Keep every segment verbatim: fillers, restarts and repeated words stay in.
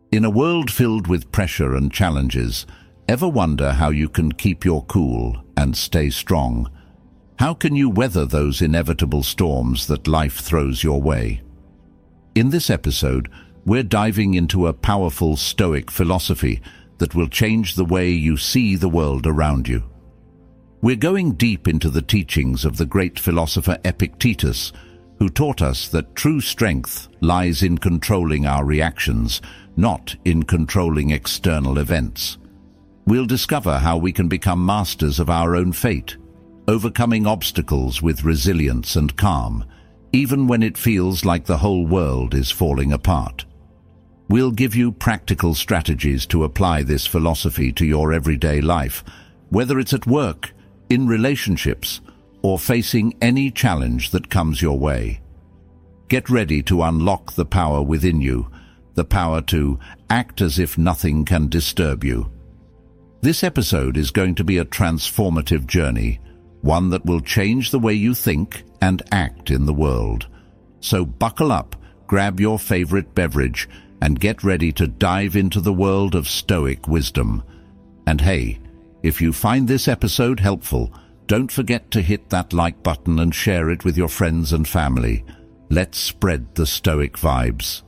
In a world filled with pressure and challenges, ever wonder how you can keep your cool and stay strong? How can you weather those inevitable storms that life throws your way? In this episode, we're diving into a powerful Stoic philosophy that will change the way you see the world around you. We're going deep into the teachings of the great philosopher Epictetus, who taught us that true strength lies in controlling our reactions, not in controlling external events. We'll discover how we can become masters of our own fate, overcoming obstacles with resilience and calm, even when it feels like the whole world is falling apart. We'll give you practical strategies to apply this philosophy to your everyday life, whether it's at work, in relationships, or facing any challenge that comes your way. Get ready to unlock the power within you, the power to act as if nothing can disturb you. This episode is going to be a transformative journey, one that will change the way you think and act in the world. So buckle up, grab your favorite beverage, and get ready to dive into the world of Stoic wisdom. And hey, if you find this episode helpful, don't forget to hit that like button and share it with your friends and family. Let's spread the Stoic vibes.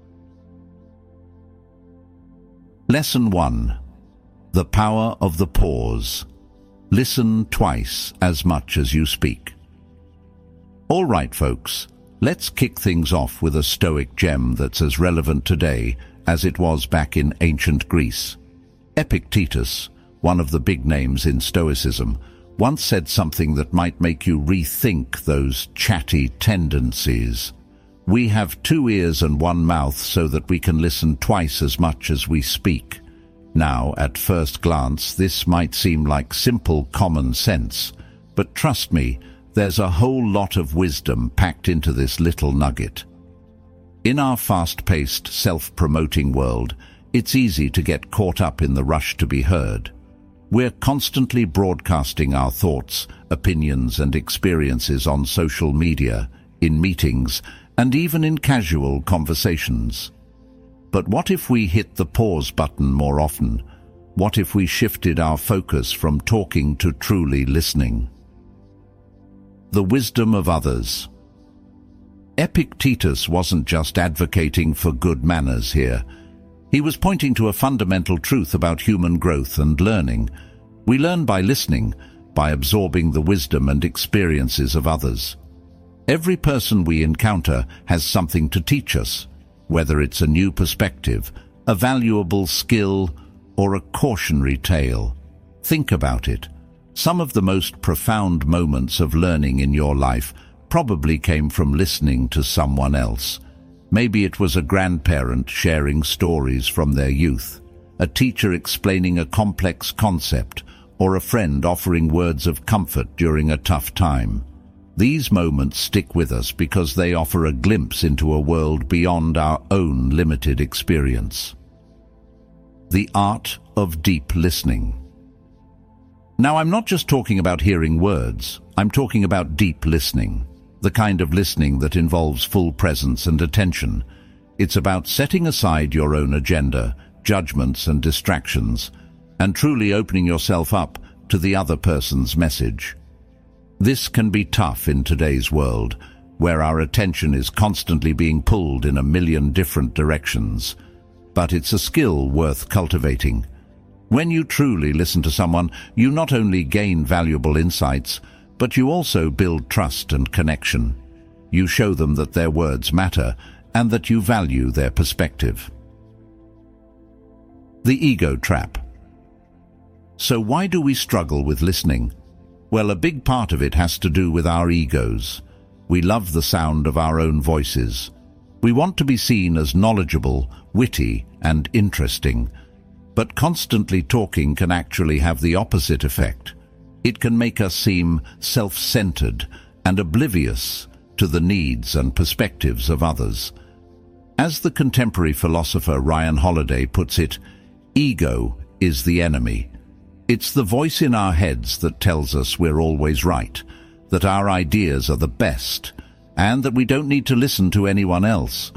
Lesson one. The power of the pause. Listen twice as much as you speak. All right, folks, let's kick things off with a Stoic gem that's as relevant today as it was back in ancient Greece. Epictetus, one of the big names in Stoicism, once said something that might make you rethink those chatty tendencies. We have two ears and one mouth so that we can listen twice as much as we speak. Now, at first glance, this might seem like simple common sense, but trust me, there's a whole lot of wisdom packed into this little nugget. In our fast-paced, self-promoting world, it's easy to get caught up in the rush to be heard. We're constantly broadcasting our thoughts, opinions, and experiences on social media, in meetings, and even in casual conversations. But what if we hit the pause button more often? What if we shifted our focus from talking to truly listening? The wisdom of others. Epictetus wasn't just advocating for good manners here. He was pointing to a fundamental truth about human growth and learning. We learn by listening, by absorbing the wisdom and experiences of others. Every person we encounter has something to teach us, whether it's a new perspective, a valuable skill, or a cautionary tale. Think about it. Some of the most profound moments of learning in your life probably came from listening to someone else. Maybe it was a grandparent sharing stories from their youth, a teacher explaining a complex concept, or a friend offering words of comfort during a tough time. These moments stick with us because they offer a glimpse into a world beyond our own limited experience. The art of deep listening. Now, I'm not just talking about hearing words. I'm talking about deep listening, the kind of listening that involves full presence and attention. It's about setting aside your own agenda, judgments and distractions, and truly opening yourself up to the other person's message. This can be tough in today's world, where our attention is constantly being pulled in a million different directions. But it's a skill worth cultivating. When you truly listen to someone, you not only gain valuable insights, but you also build trust and connection. You show them that their words matter and that you value their perspective. The ego trap. So why do we struggle with listening? Well, a big part of it has to do with our egos. We love the sound of our own voices. We want to be seen as knowledgeable, witty, and interesting. But constantly talking can actually have the opposite effect. It can make us seem self-centered and oblivious to the needs and perspectives of others. As the contemporary philosopher Ryan Holiday puts it, ego is the enemy. It's the voice in our heads that tells us we're always right, that our ideas are the best, and that we don't need to listen to anyone else.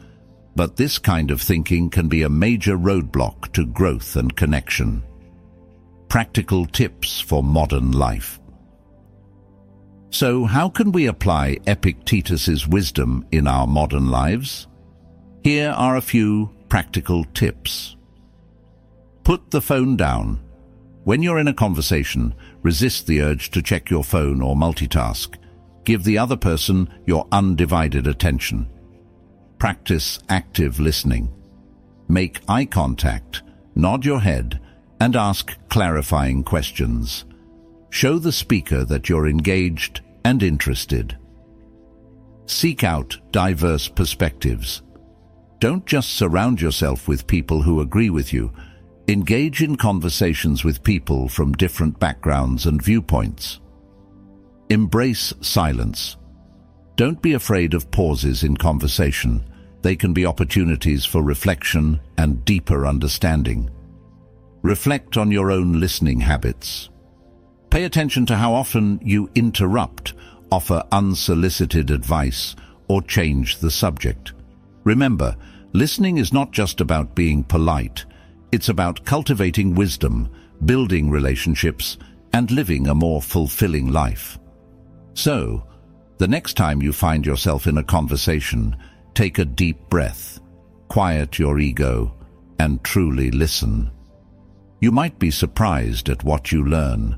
But this kind of thinking can be a major roadblock to growth and connection. Practical tips for modern life. So, how can we apply Epictetus's wisdom in our modern lives? Here are a few practical tips. Put the phone down. When you're in a conversation, resist the urge to check your phone or multitask. Give the other person your undivided attention. Practice active listening. Make eye contact, nod your head, and ask clarifying questions. Show the speaker that you're engaged and interested. Seek out diverse perspectives. Don't just surround yourself with people who agree with you. Engage in conversations with people from different backgrounds and viewpoints. Embrace silence. Don't be afraid of pauses in conversation. They can be opportunities for reflection and deeper understanding. Reflect on your own listening habits. Pay attention to how often you interrupt, offer unsolicited advice, or change the subject. Remember, listening is not just about being polite. It's about cultivating wisdom, building relationships, and living a more fulfilling life. So, the next time you find yourself in a conversation, take a deep breath, quiet your ego, and truly listen. You might be surprised at what you learn.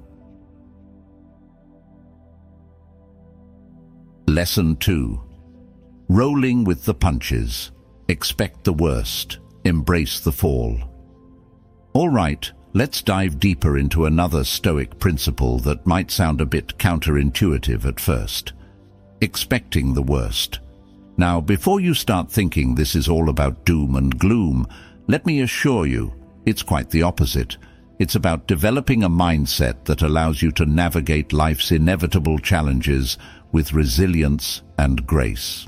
Lesson two. Rolling with the punches. Expect the worst. Embrace the fall. All right, let's dive deeper into another Stoic principle that might sound a bit counterintuitive at first. Expecting the worst. Now, before you start thinking this is all about doom and gloom, let me assure you, it's quite the opposite. It's about developing a mindset that allows you to navigate life's inevitable challenges with resilience and grace.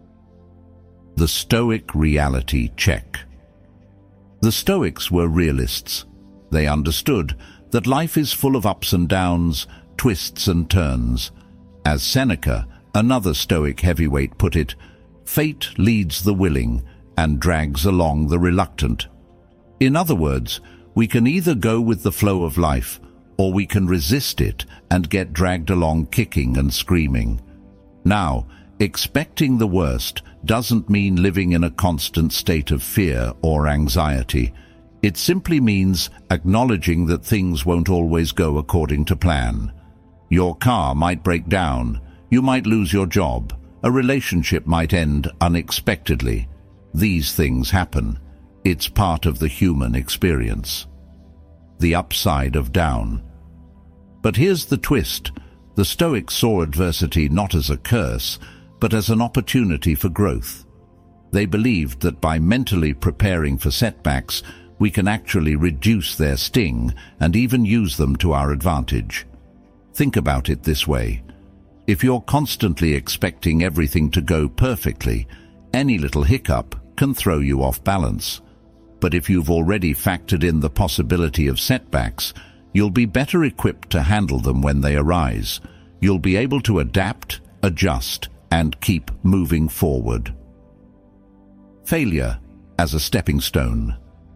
The Stoic reality check. The Stoics were realists. They understood that life is full of ups and downs, twists and turns. As Seneca, another Stoic heavyweight, put it, fate leads the willing and drags along the reluctant. In other words, we can either go with the flow of life, or we can resist it and get dragged along kicking and screaming. Now, expecting the worst doesn't mean living in a constant state of fear or anxiety. It simply means acknowledging that things won't always go according to plan. Your car might break down, you might lose your job, a relationship might end unexpectedly. These things happen. It's part of the human experience. The upside of down. But here's the twist. The Stoics saw adversity not as a curse, but as an opportunity for growth. They believed that by mentally preparing for setbacks, we can actually reduce their sting and even use them to our advantage. Think about it this way. If you're constantly expecting everything to go perfectly, any little hiccup can throw you off balance. But if you've already factored in the possibility of setbacks, you'll be better equipped to handle them when they arise. You'll be able to adapt, adjust, and keep moving forward. Failure as a stepping stone.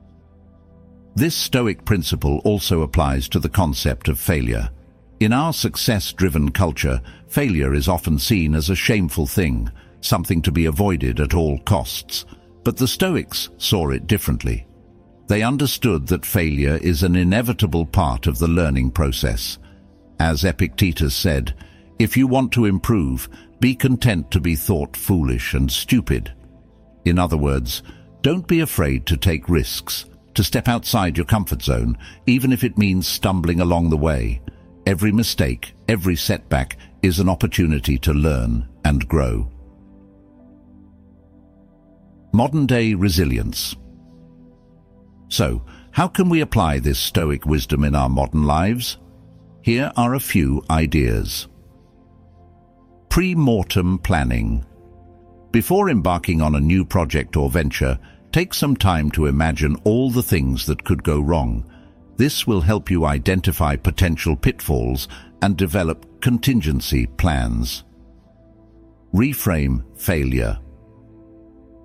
This Stoic principle also applies to the concept of failure. In our success-driven culture, failure is often seen as a shameful thing, something to be avoided at all costs. But the Stoics saw it differently. They understood that failure is an inevitable part of the learning process. As Epictetus said, if you want to improve, be content to be thought foolish and stupid. In other words, don't be afraid to take risks, to step outside your comfort zone, even if it means stumbling along the way. Every mistake, every setback is an opportunity to learn and grow. Modern-day resilience. So, how can we apply this Stoic wisdom in our modern lives? Here are a few ideas. Pre-mortem planning. Before embarking on a new project or venture, take some time to imagine all the things that could go wrong. This will help you identify potential pitfalls and develop contingency plans. Reframe failure.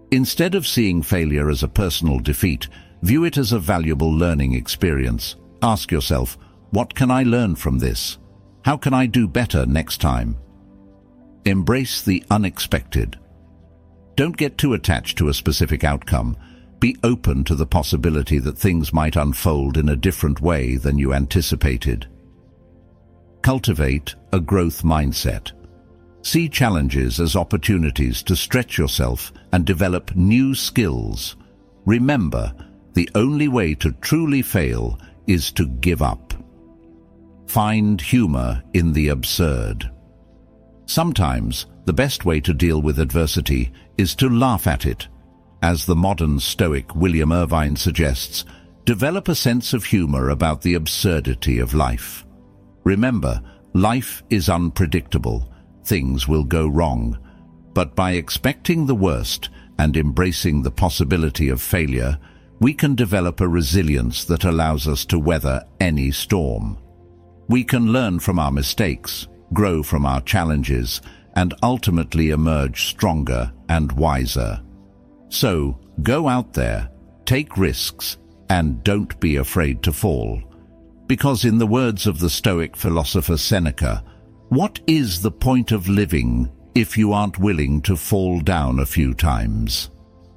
Instead of seeing failure as a personal defeat, view it as a valuable learning experience. Ask yourself, what can I learn from this? How can I do better next time? Embrace the unexpected. Don't get too attached to a specific outcome. Be open to the possibility that things might unfold in a different way than you anticipated. Cultivate a growth mindset. See challenges as opportunities to stretch yourself and develop new skills. Remember, the only way to truly fail is to give up. Find humor in the absurd. Sometimes, the best way to deal with adversity is to laugh at it. As the modern Stoic William Irvine suggests, develop a sense of humor about the absurdity of life. Remember, life is unpredictable. Things will go wrong. But by expecting the worst and embracing the possibility of failure, we can develop a resilience that allows us to weather any storm. We can learn from our mistakes, grow from our challenges, and ultimately emerge stronger and wiser. So, go out there, take risks, and don't be afraid to fall. Because in the words of the Stoic philosopher Seneca, what is the point of living if you aren't willing to fall down a few times?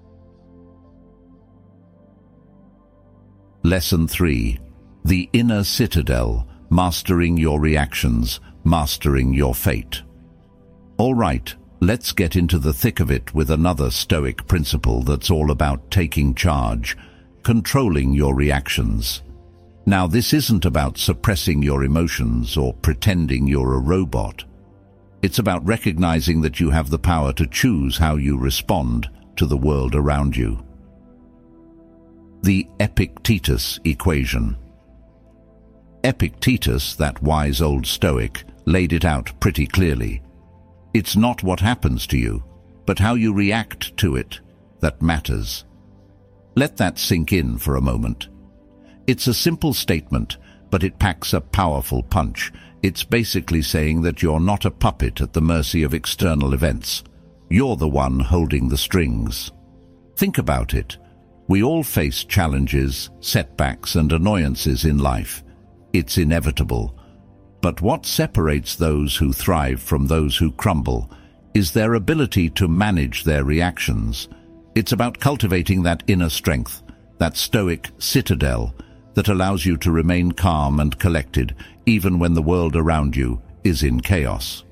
Lesson three. The Inner Citadel, Mastering Your Reactions, Mastering Your Fate. All right, let's get into the thick of it with another Stoic principle that's all about taking charge, controlling your reactions. Now, this isn't about suppressing your emotions or pretending you're a robot. It's about recognizing that you have the power to choose how you respond to the world around you. The Epictetus Equation. Epictetus, that wise old Stoic, laid it out pretty clearly. It's not what happens to you, but how you react to it that matters. Let that sink in for a moment. It's a simple statement, but it packs a powerful punch. It's basically saying that you're not a puppet at the mercy of external events. You're the one holding the strings. Think about it. We all face challenges, setbacks, and annoyances in life. It's inevitable. But what separates those who thrive from those who crumble is their ability to manage their reactions. It's about cultivating that inner strength, that Stoic citadel that allows you to remain calm and collected even when the world around you is in chaos.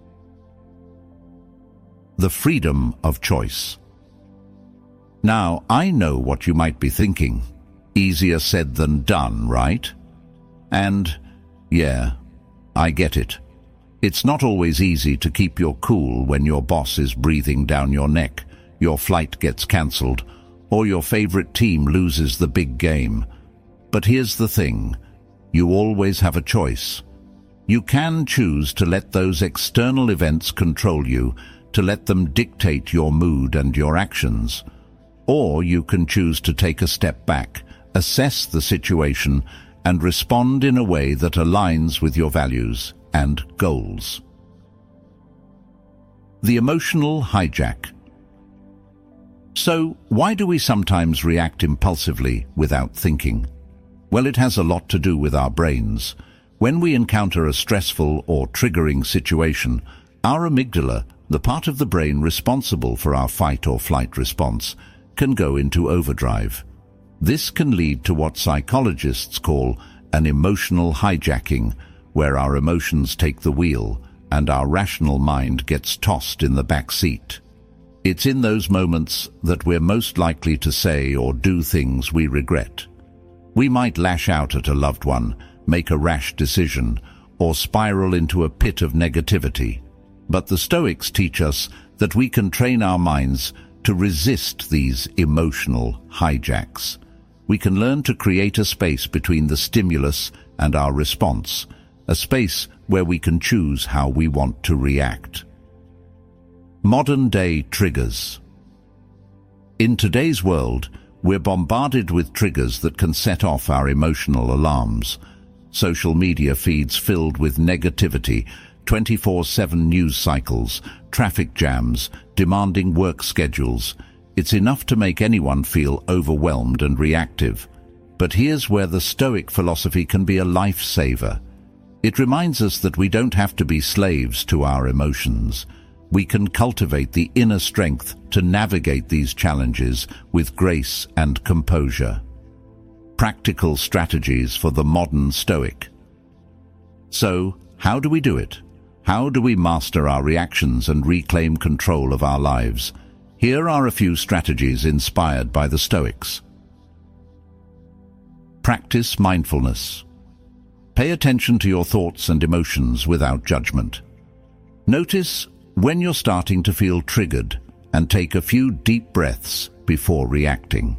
The freedom of choice. Now, I know what you might be thinking. Easier said than done, right? And, yeah, I get it. It's not always easy to keep your cool when your boss is breathing down your neck, your flight gets cancelled, or your favorite team loses the big game. But here's the thing, you always have a choice. You can choose to let those external events control you, to let them dictate your mood and your actions. Or you can choose to take a step back, assess the situation, and respond in a way that aligns with your values and goals. The emotional hijack. So, why do we sometimes react impulsively without thinking? Well, it has a lot to do with our brains. When we encounter a stressful or triggering situation, our amygdala, the part of the brain responsible for our fight or flight response, can go into overdrive. This can lead to what psychologists call an emotional hijacking, where our emotions take the wheel and our rational mind gets tossed in the back seat. It's in those moments that we're most likely to say or do things we regret. We might lash out at a loved one, make a rash decision, or spiral into a pit of negativity. But the Stoics teach us that we can train our minds to resist these emotional hijacks. We can learn to create a space between the stimulus and our response, a space where we can choose how we want to react. Modern-day triggers. In today's world, we're bombarded with triggers that can set off our emotional alarms. Social media feeds filled with negativity, twenty-four seven news cycles, traffic jams, demanding work schedules. It's enough to make anyone feel overwhelmed and reactive. But here's where the Stoic philosophy can be a lifesaver. It reminds us that we don't have to be slaves to our emotions. We can cultivate the inner strength to navigate these challenges with grace and composure. Practical strategies for the modern Stoic. So, how do we do it? How do we master our reactions and reclaim control of our lives? Here are a few strategies inspired by the Stoics. Practice mindfulness. Pay attention to your thoughts and emotions without judgment. Notice when you're starting to feel triggered and take a few deep breaths before reacting.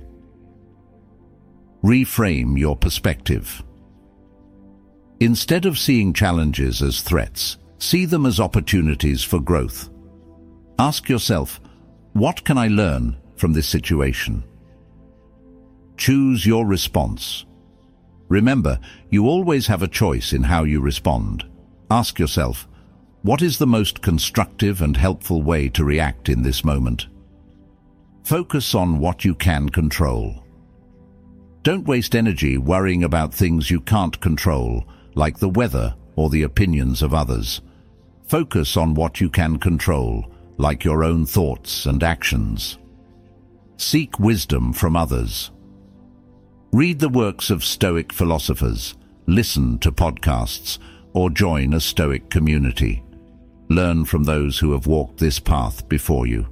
Reframe your perspective. Instead of seeing challenges as threats, see them as opportunities for growth. Ask yourself, what can I learn from this situation? Choose your response. Remember, you always have a choice in how you respond. Ask yourself, what is the most constructive and helpful way to react in this moment? Focus on what you can control. Don't waste energy worrying about things you can't control, like the weather or the opinions of others. Focus on what you can control, like your own thoughts and actions. Seek wisdom from others. Read the works of Stoic philosophers, listen to podcasts, or join a Stoic community. Learn from those who have walked this path before you.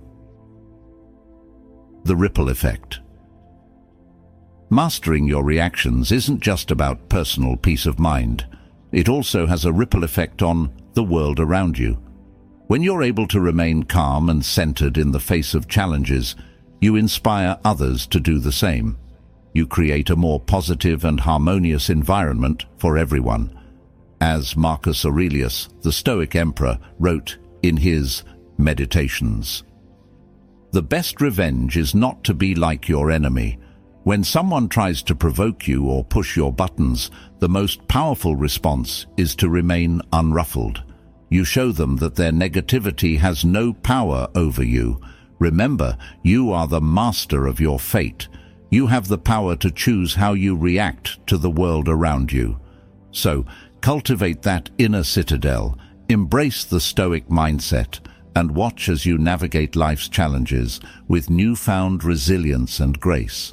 The ripple effect. Mastering your reactions isn't just about personal peace of mind. It also has a ripple effect on the world around you. When you're able to remain calm and centered in the face of challenges, you inspire others to do the same. You create a more positive and harmonious environment for everyone. As Marcus Aurelius, the Stoic emperor, wrote in his Meditations, "The best revenge is not to be like your enemy. When someone tries to provoke you or push your buttons, the most powerful response is to remain unruffled. You show them that their negativity has no power over you. Remember, you are the master of your fate. You have the power to choose how you react to the world around you. So, cultivate that inner citadel, embrace the Stoic mindset, and watch as you navigate life's challenges with newfound resilience and grace."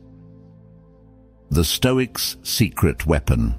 The Stoic's secret weapon.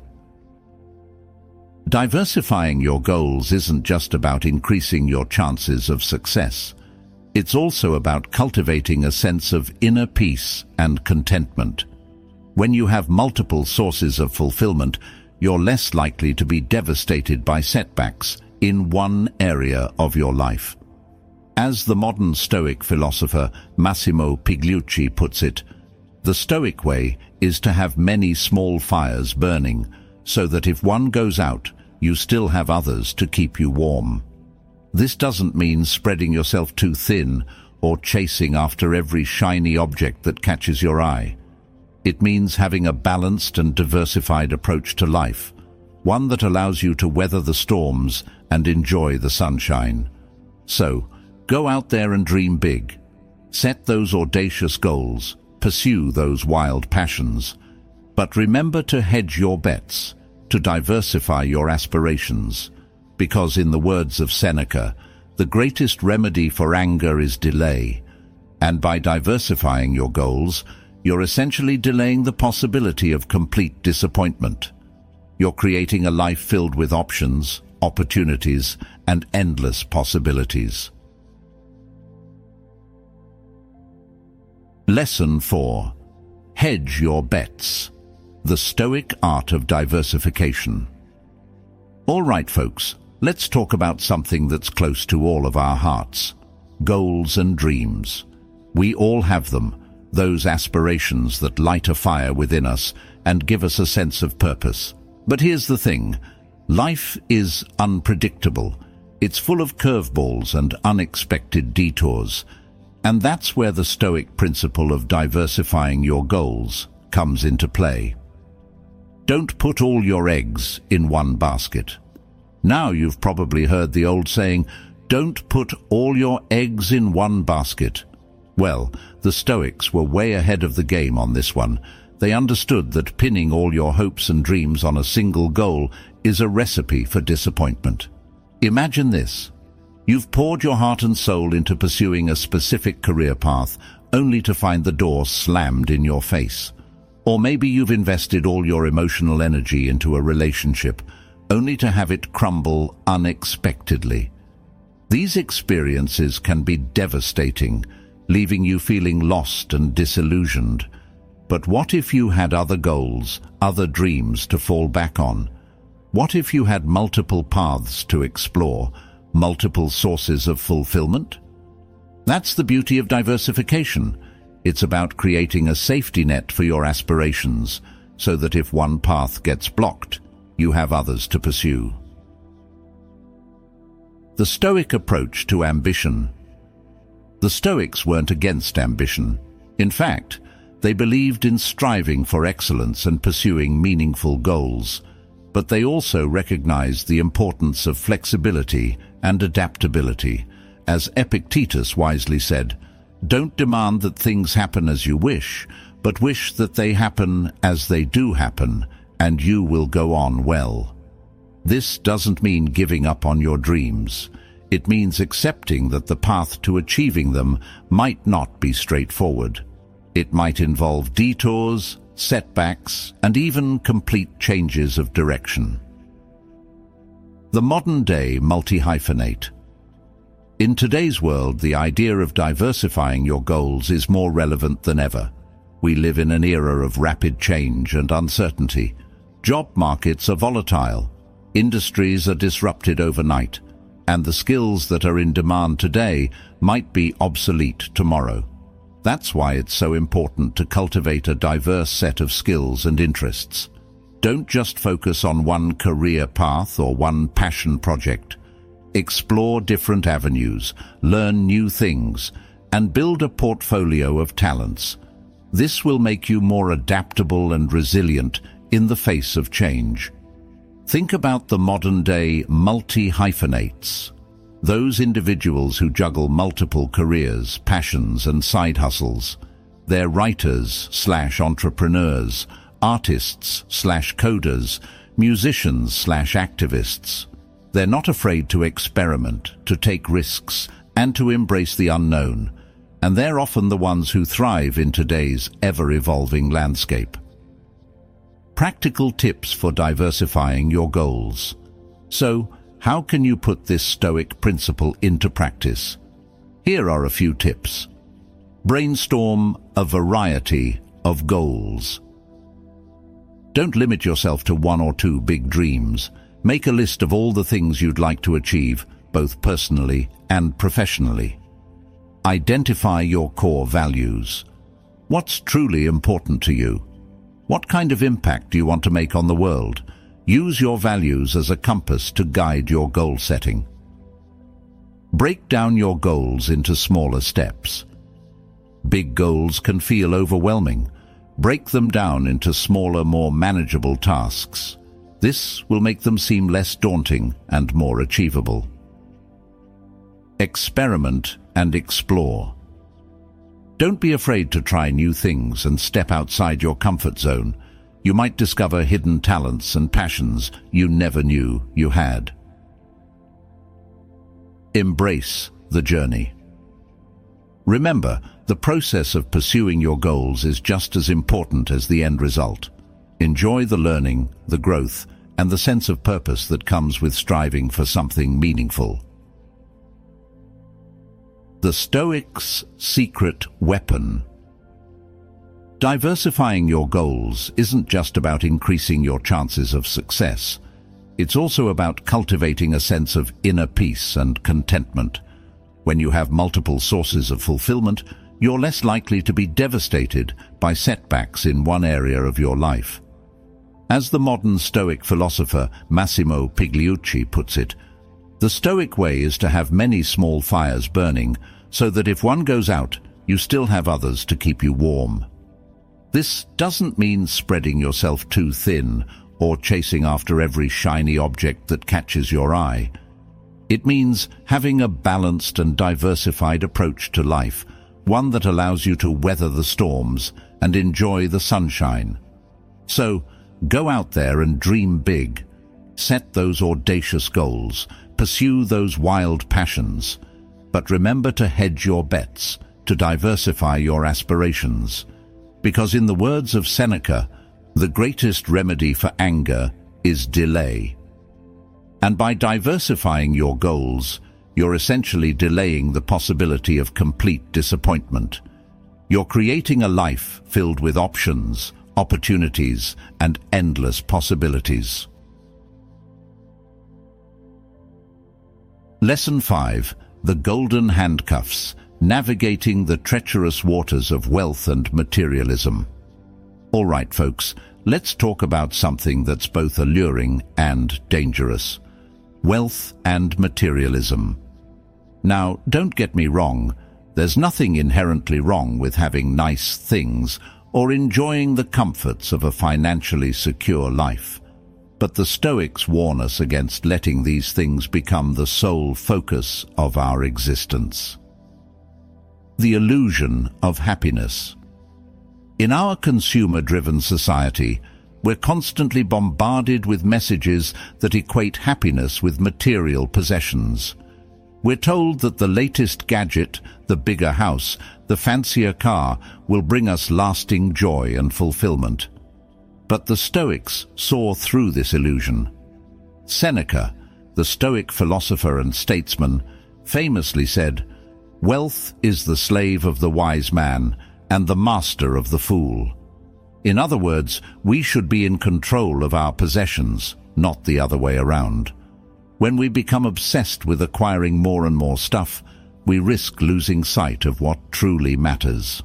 Diversifying your goals isn't just about increasing your chances of success. It's also about cultivating a sense of inner peace and contentment. When you have multiple sources of fulfillment, you're less likely to be devastated by setbacks in one area of your life. As the modern Stoic philosopher Massimo Pigliucci puts it, the Stoic way is to have many small fires burning, so that if one goes out, you still have others to keep you warm. This doesn't mean spreading yourself too thin or chasing after every shiny object that catches your eye. It means having a balanced and diversified approach to life, one that allows you to weather the storms and enjoy the sunshine. So, go out there and dream big. Set those audacious goals, pursue those wild passions. But remember to hedge your bets, to diversify your aspirations. Because in the words of Seneca, the greatest remedy for anger is delay, and by diversifying your goals, you're essentially delaying the possibility of complete disappointment. You're creating a life filled with options, opportunities, and endless possibilities. Lesson four. Hedge your bets. The Stoic art of diversification. All right, folks. Let's talk about something that's close to all of our hearts. Goals and dreams. We all have them, those aspirations that light a fire within us and give us a sense of purpose. But here's the thing. Life is unpredictable. It's full of curveballs and unexpected detours. And that's where the Stoic principle of diversifying your goals comes into play. Don't put all your eggs in one basket. Now you've probably heard the old saying, don't put all your eggs in one basket. Well, The Stoics were way ahead of the game on this one. They understood that pinning all your hopes and dreams on a single goal is a recipe for disappointment. Imagine this. You've poured your heart and soul into pursuing a specific career path, only to find the door slammed in your face. Or maybe you've invested all your emotional energy into a relationship, only to have it crumble unexpectedly. These experiences can be devastating, leaving you feeling lost and disillusioned. But what if you had other goals, other dreams to fall back on? What if you had multiple paths to explore, multiple sources of fulfillment? That's the beauty of diversification. It's about creating a safety net for your aspirations, so that if one path gets blocked, you have others to pursue. The Stoic approach to ambition. The Stoics weren't against ambition. In fact, they believed in striving for excellence and pursuing meaningful goals, but they also recognized the importance of flexibility and adaptability. As Epictetus wisely said, "Don't demand that things happen as you wish, but wish that they happen as they do happen, and you will go on well." This doesn't mean giving up on your dreams. It means accepting that the path to achieving them might not be straightforward. It might involve detours, setbacks, and even complete changes of direction. The modern-day multi-hyphenate. In today's world, the idea of diversifying your goals is more relevant than ever. We live in an era of rapid change and uncertainty. Job markets are volatile, industries are disrupted overnight, and the skills that are in demand today might be obsolete tomorrow. That's why it's so important to cultivate a diverse set of skills and interests. Don't just focus on one career path or one passion project. Explore different avenues, learn new things, and build a portfolio of talents. This will make you more adaptable and resilient in the face of change. Think about the modern-day multi-hyphenates, those individuals who juggle multiple careers, passions, and side hustles. They're writers slash entrepreneurs, artists slash coders, musicians slash activists. They're not afraid to experiment, to take risks, and to embrace the unknown, and they're often the ones who thrive in today's ever-evolving landscape. Practical tips for diversifying your goals. So, how can you put this Stoic principle into practice? Here are a few tips. Brainstorm a variety of goals. Don't limit yourself to one or two big dreams. Make a list of all the things you'd like to achieve, both personally and professionally. Identify your core values. What's truly important to you? What kind of impact do you want to make on the world? Use your values as a compass to guide your goal setting. Break down your goals into smaller steps. Big goals can feel overwhelming. Break them down into smaller, more manageable tasks. This will make them seem less daunting and more achievable. Experiment and explore. Don't be afraid to try new things and step outside your comfort zone. You might discover hidden talents and passions you never knew you had. Embrace the journey. Remember, the process of pursuing your goals is just as important as the end result. Enjoy the learning, the growth, and the sense of purpose that comes with striving for something meaningful. The Stoics' secret weapon. Diversifying your goals isn't just about increasing your chances of success. It's also about cultivating a sense of inner peace and contentment. When you have multiple sources of fulfillment, you're less likely to be devastated by setbacks in one area of your life. As the modern Stoic philosopher Massimo Pigliucci puts it, the Stoic way is to have many small fires burning, so that if one goes out, you still have others to keep you warm. This doesn't mean spreading yourself too thin or chasing after every shiny object that catches your eye. It means having a balanced and diversified approach to life, one that allows you to weather the storms and enjoy the sunshine. So, go out there and dream big. Set those audacious goals, pursue those wild passions, but remember to hedge your bets, to diversify your aspirations. Because in the words of Seneca, the greatest remedy for anger is delay. And by diversifying your goals, you're essentially delaying the possibility of complete disappointment. You're creating a life filled with options, opportunities, and endless possibilities. Lesson five. The Golden Handcuffs. Navigating the treacherous waters of wealth and materialism. All right, folks, let's talk about something that's both alluring and dangerous. Wealth and materialism. Now, don't get me wrong, there's nothing inherently wrong with having nice things or enjoying the comforts of a financially secure life. But the Stoics warn us against letting these things become the sole focus of our existence. The illusion of happiness. In our consumer-driven society, we're constantly bombarded with messages that equate happiness with material possessions. We're told that the latest gadget, the bigger house, the fancier car will bring us lasting joy and fulfillment. But the Stoics saw through this illusion. Seneca, the Stoic philosopher and statesman, famously said, "Wealth is the slave of the wise man and the master of the fool." In other words, we should be in control of our possessions, not the other way around. When we become obsessed with acquiring more and more stuff, we risk losing sight of what truly matters.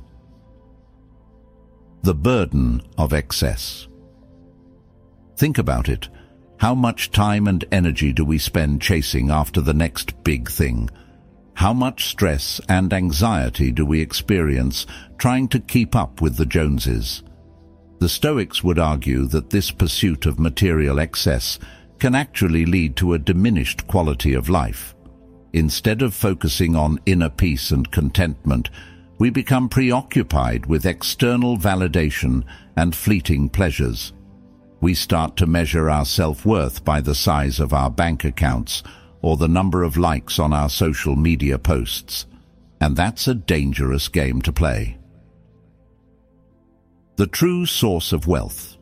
The burden of excess. Think about it. How much time and energy do we spend chasing after the next big thing? How much stress and anxiety do we experience trying to keep up with the Joneses? The Stoics would argue that this pursuit of material excess can actually lead to a diminished quality of life. Instead of focusing on inner peace and contentment, we become preoccupied with external validation and fleeting pleasures. We start to measure our self-worth by the size of our bank accounts or the number of likes on our social media posts. And that's a dangerous game to play. The true source of wealth.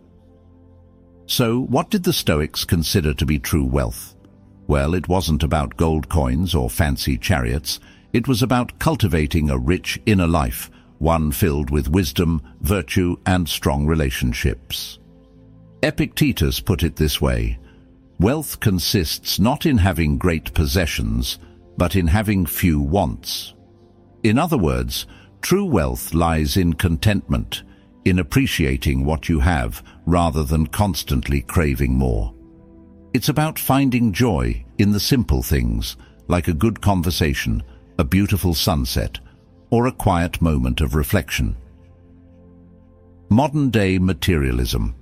So, what did the Stoics consider to be true wealth? Well, it wasn't about gold coins or fancy chariots. It was about cultivating a rich inner life, one filled with wisdom, virtue, and strong relationships. Epictetus put it this way: wealth consists not in having great possessions, but in having few wants. In other words, true wealth lies in contentment, in appreciating what you have rather than constantly craving more. It's about finding joy in the simple things, like a good conversation, a beautiful sunset, or a quiet moment of reflection. Modern-day materialism.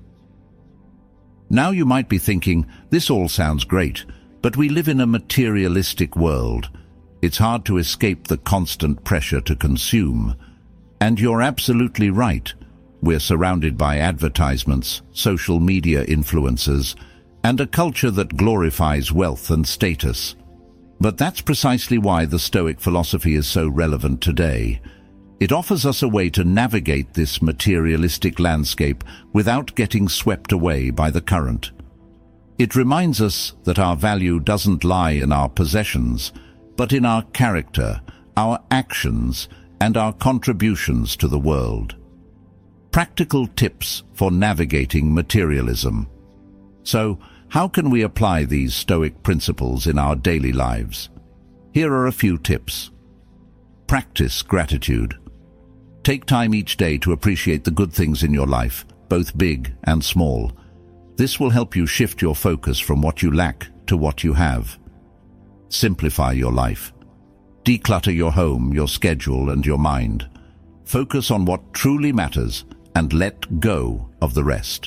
Now you might be thinking, this all sounds great, but we live in a materialistic world. It's hard to escape the constant pressure to consume. And you're absolutely right. We're surrounded by advertisements, social media influencers, and a culture that glorifies wealth and status. But that's precisely why the Stoic philosophy is so relevant today. It offers us a way to navigate this materialistic landscape without getting swept away by the current. It reminds us that our value doesn't lie in our possessions, but in our character, our actions, and our contributions to the world. Practical tips for navigating materialism. So, how can we apply these Stoic principles in our daily lives? Here are a few tips. Practice gratitude. Take time each day to appreciate the good things in your life, both big and small. This will help you shift your focus from what you lack to what you have. Simplify your life. Declutter your home, your schedule, and your mind. Focus on what truly matters and let go of the rest.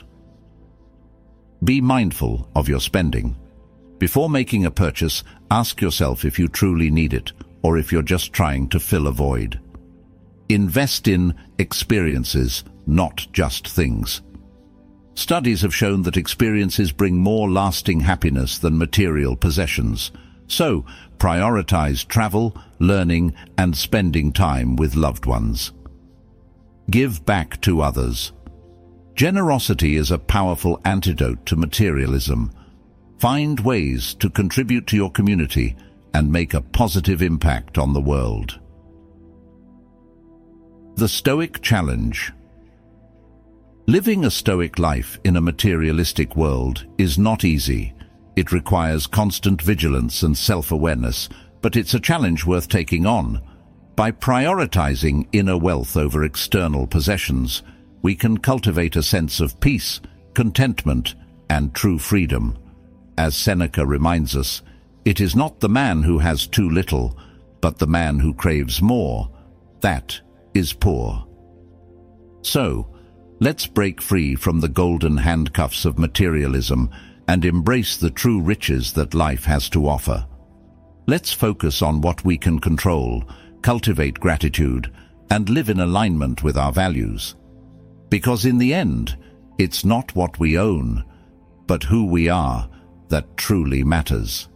Be mindful of your spending. Before making a purchase, ask yourself if you truly need it or if you're just trying to fill a void. Invest in experiences, not just things. Studies have shown that experiences bring more lasting happiness than material possessions. So, prioritize travel, learning, and spending time with loved ones. Give back to others. Generosity is a powerful antidote to materialism. Find ways to contribute to your community and make a positive impact on the world. The Stoic Challenge. Living a Stoic life in a materialistic world is not easy. It requires constant vigilance and self-awareness, but it's a challenge worth taking on. By prioritizing inner wealth over external possessions, we can cultivate a sense of peace, contentment, and true freedom. As Seneca reminds us, it is not the man who has too little, but the man who craves more. That is poor. So, let's break free from the golden handcuffs of materialism and embrace the true riches that life has to offer. Let's focus on what we can control, cultivate gratitude, and live in alignment with our values. Because in the end, it's not what we own, but who we are that truly matters.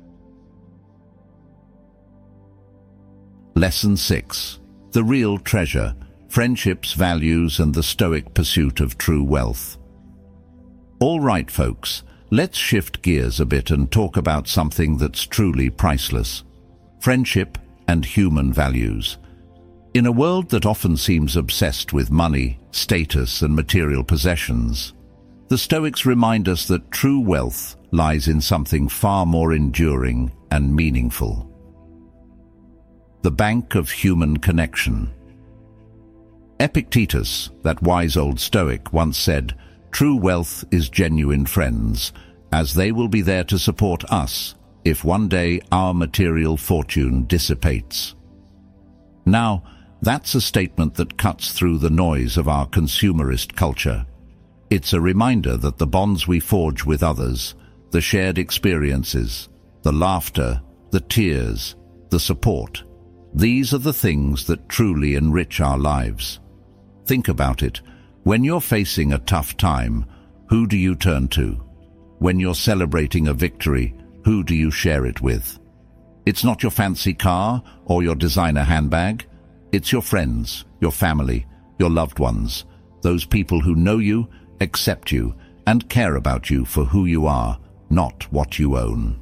Lesson six. The Real Treasure. Friendships, values, and the Stoic pursuit of true wealth. All right, folks, let's shift gears a bit and talk about something that's truly priceless. Friendship and human values. In a world that often seems obsessed with money, status, and material possessions, the Stoics remind us that true wealth lies in something far more enduring and meaningful. The Bank of Human Connection. Epictetus, that wise old Stoic, once said, "True wealth is genuine friends, as they will be there to support us if one day our material fortune dissipates." Now, that's a statement that cuts through the noise of our consumerist culture. It's a reminder that the bonds we forge with others, the shared experiences, the laughter, the tears, the support, these are the things that truly enrich our lives. Think about it. When you're facing a tough time, who do you turn to? When you're celebrating a victory, who do you share it with? It's not your fancy car or your designer handbag. It's your friends, your family, your loved ones, those people who know you, accept you, and care about you for who you are, not what you own.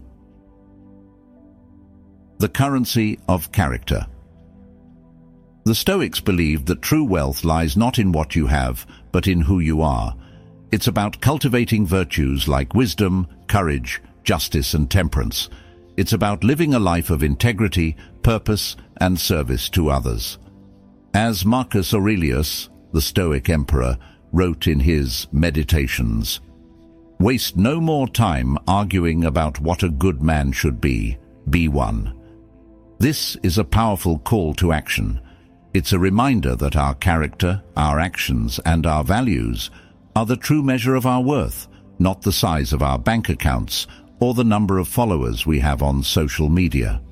The currency of character. The Stoics believed that true wealth lies not in what you have, but in who you are. It's about cultivating virtues like wisdom, courage, justice, and temperance. It's about living a life of integrity, purpose, and service to others. As Marcus Aurelius, the Stoic emperor, wrote in his Meditations, "Waste no more time arguing about what a good man should be. Be one." This is a powerful call to action. It's a reminder that our character, our actions, and our values are the true measure of our worth, not the size of our bank accounts or the number of followers we have on social media.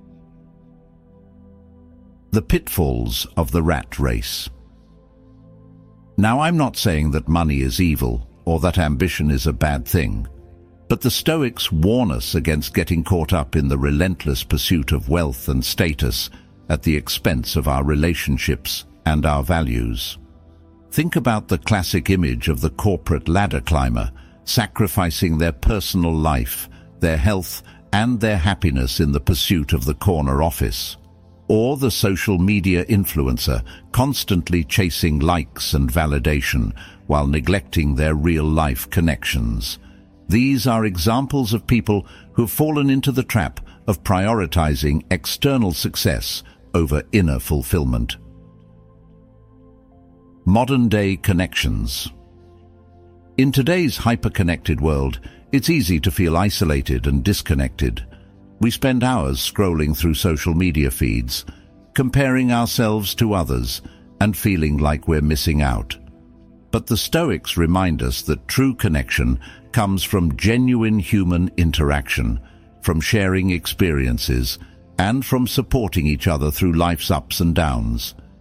The pitfalls of the rat race. Now, I'm not saying that money is evil or that ambition is a bad thing, but the Stoics warn us against getting caught up in the relentless pursuit of wealth and status at the expense of our relationships and our values. Think about the classic image of the corporate ladder climber, sacrificing their personal life, their health, and their happiness in the pursuit of the corner office. Or the social media influencer, constantly chasing likes and validation while neglecting their real-life connections. These are examples of people who've fallen into the trap of prioritizing external success over inner fulfillment. Modern-day connections. In today's hyper-connected world, it's easy to feel isolated and disconnected. We spend hours scrolling through social media feeds, comparing ourselves to others, and feeling like we're missing out. But the Stoics remind us that true connection comes from genuine human interaction, from sharing experiences, and from supporting each other through life's ups and downs.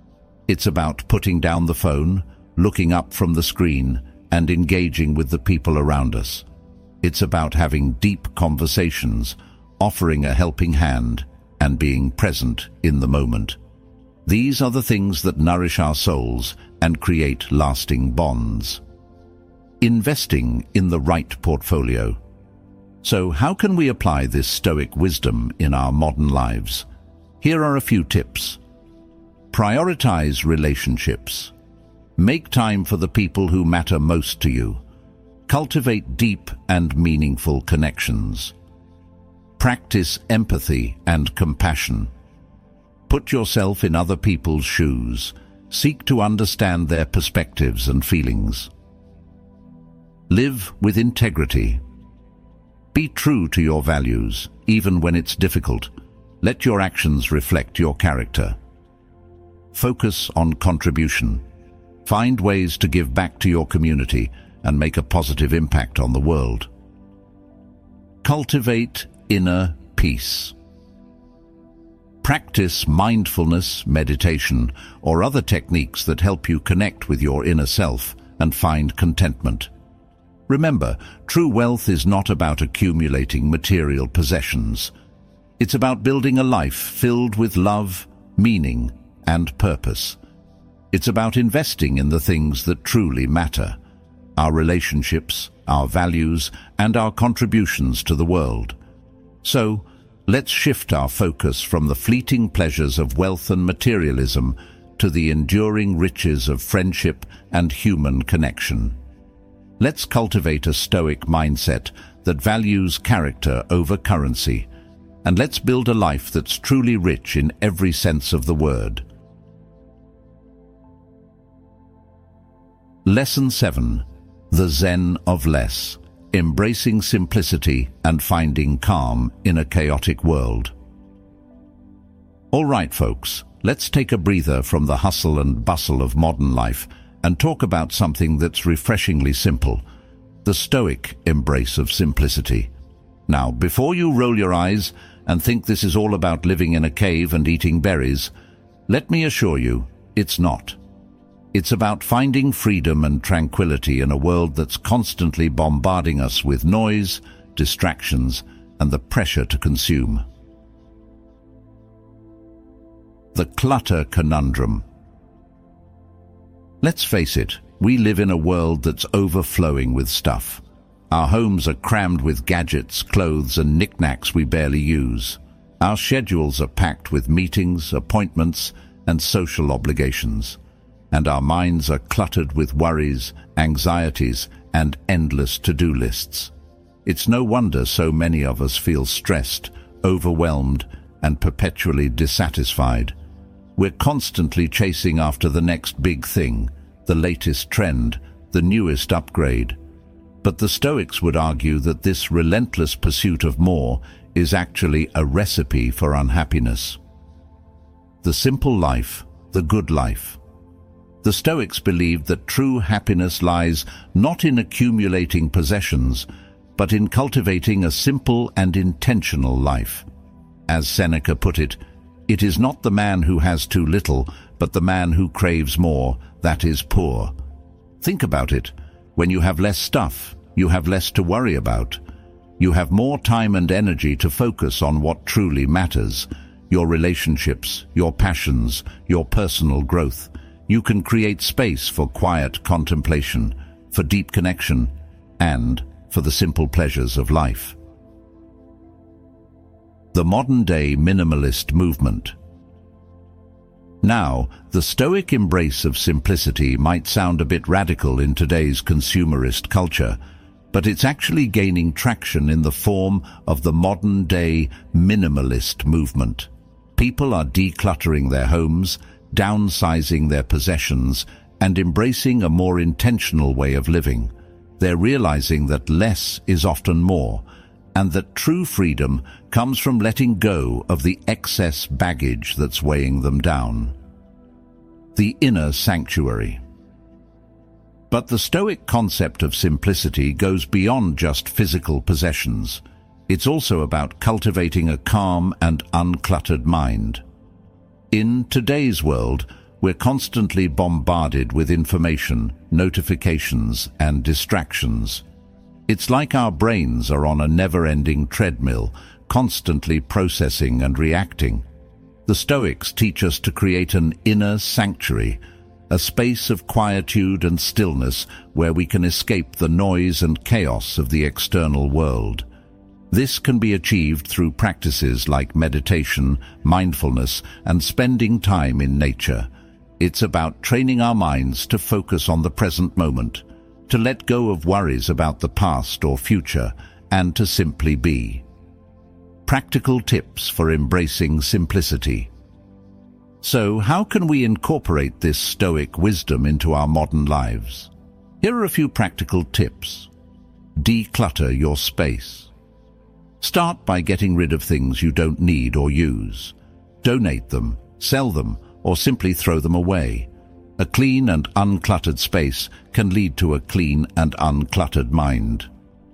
It's about putting down the phone, looking up from the screen, and engaging with the people around us. It's about having deep conversations, offering a helping hand, and being present in the moment. These are the things that nourish our souls and create lasting bonds. Investing in the right portfolio. So how can we apply this Stoic wisdom in our modern lives? Here are a few tips. Prioritize relationships. Make time for the people who matter most to you. Cultivate deep and meaningful connections. Practice empathy and compassion. Put yourself in other people's shoes. Seek to understand their perspectives and feelings. Live with integrity. Be true to your values, even when it's difficult. Let your actions reflect your character. Focus on contribution. Find ways to give back to your community and make a positive impact on the world. Cultivate inner peace. Practice mindfulness, meditation, or other techniques that help you connect with your inner self and find contentment. Remember, true wealth is not about accumulating material possessions. It's about building a life filled with love, meaning, and purpose. It's about investing in the things that truly matter: our relationships, our values, and our contributions to the world. So, let's shift our focus from the fleeting pleasures of wealth and materialism to the enduring riches of friendship and human connection. Let's cultivate a Stoic mindset that values character over currency, and let's build a life that's truly rich in every sense of the word. Lesson seven. The Zen of Less. Embracing simplicity and finding calm in a chaotic world. All right, folks, let's take a breather from the hustle and bustle of modern life and talk about something that's refreshingly simple: the Stoic embrace of simplicity. Now, before you roll your eyes and think this is all about living in a cave and eating berries, let me assure you, it's not. It's about finding freedom and tranquility in a world that's constantly bombarding us with noise, distractions, and the pressure to consume. The clutter conundrum. Let's face it, we live in a world that's overflowing with stuff. Our homes are crammed with gadgets, clothes, and knickknacks we barely use. Our schedules are packed with meetings, appointments, and social obligations. And our minds are cluttered with worries, anxieties, and endless to-do lists. It's no wonder so many of us feel stressed, overwhelmed, and perpetually dissatisfied. We're constantly chasing after the next big thing, the latest trend, the newest upgrade. But the Stoics would argue that this relentless pursuit of more is actually a recipe for unhappiness. The simple life, the good life. The Stoics believed that true happiness lies not in accumulating possessions, but in cultivating a simple and intentional life. As Seneca put it, it is not the man who has too little, but the man who craves more, that is poor. Think about it. When you have less stuff, you have less to worry about. You have more time and energy to focus on what truly matters: your relationships, your passions, your personal growth. You can create space for quiet contemplation, for deep connection, and for the simple pleasures of life. The modern-day minimalist movement. Now, the Stoic embrace of simplicity might sound a bit radical in today's consumerist culture, but it's actually gaining traction in the form of the modern-day minimalist movement. People are decluttering their homes, downsizing their possessions, and embracing a more intentional way of living. They're realizing that less is often more, and that true freedom comes from letting go of the excess baggage that's weighing them down. The inner sanctuary. But the Stoic concept of simplicity goes beyond just physical possessions. It's also about cultivating a calm and uncluttered mind. In today's world, We're constantly bombarded with information, notifications, and distractions. It's like our brains are on a never-ending treadmill, constantly processing and reacting. The Stoics teach us to create an inner sanctuary, a space of quietude and stillness where we can escape the noise and chaos of the external world. This can be achieved through practices like meditation, mindfulness, and spending time in nature. It's about training our minds to focus on the present moment, to let go of worries about the past or future, and to simply be. Practical tips for embracing simplicity. So, how can we incorporate this Stoic wisdom into our modern lives? Here are a few practical tips. Declutter your space. Start by getting rid of things you don't need or use. Donate them, sell them, or simply throw them away. A clean and uncluttered space can lead to a clean and uncluttered mind.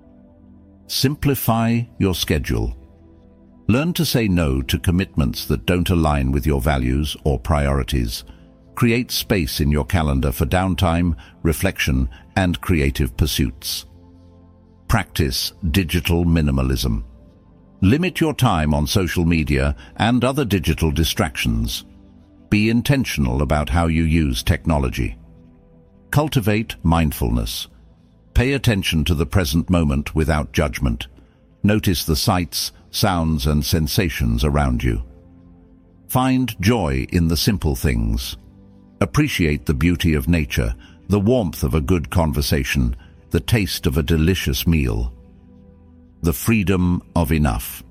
Simplify your schedule. Learn to say no to commitments that don't align with your values or priorities. Create space in your calendar for downtime, reflection, and creative pursuits. Practice digital minimalism. Limit your time on social media and other digital distractions. Be intentional about how you use technology. Cultivate mindfulness. Pay attention to the present moment without judgment. Notice the sights, sounds, and sensations around you. Find joy in the simple things. Appreciate the beauty of nature, the warmth of a good conversation, the taste of a delicious meal. The freedom of enough.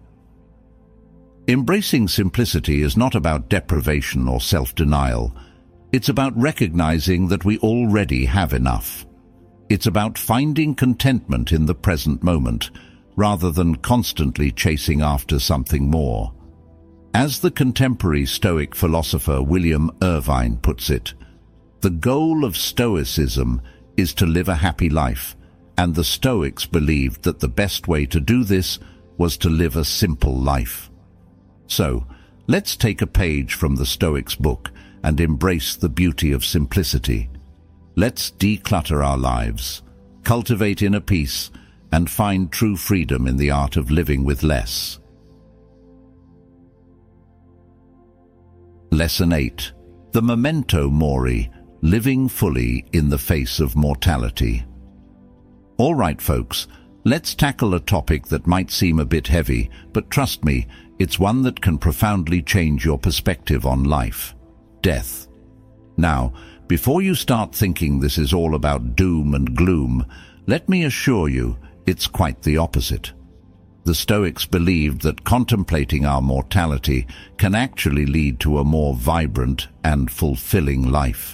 Embracing simplicity is not about deprivation or self-denial. It's about recognizing that we already have enough. It's about finding contentment in the present moment, rather than constantly chasing after something more. As the contemporary Stoic philosopher William Irvine puts it, the goal of Stoicism is to live a happy life, and the Stoics believed that the best way to do this was to live a simple life. So, let's take a page from the Stoics' book and embrace the beauty of simplicity. Let's declutter our lives, cultivate inner peace, and find true freedom in the art of living with less. Lesson eight. The Memento Mori, living fully in the face of mortality. All right, folks, let's tackle a topic that might seem a bit heavy, but trust me, it's one that can profoundly change your perspective on life. Death. Now, before you start thinking this is all about doom and gloom, let me assure you, it's quite the opposite. The Stoics believed that contemplating our mortality can actually lead to a more vibrant and fulfilling life.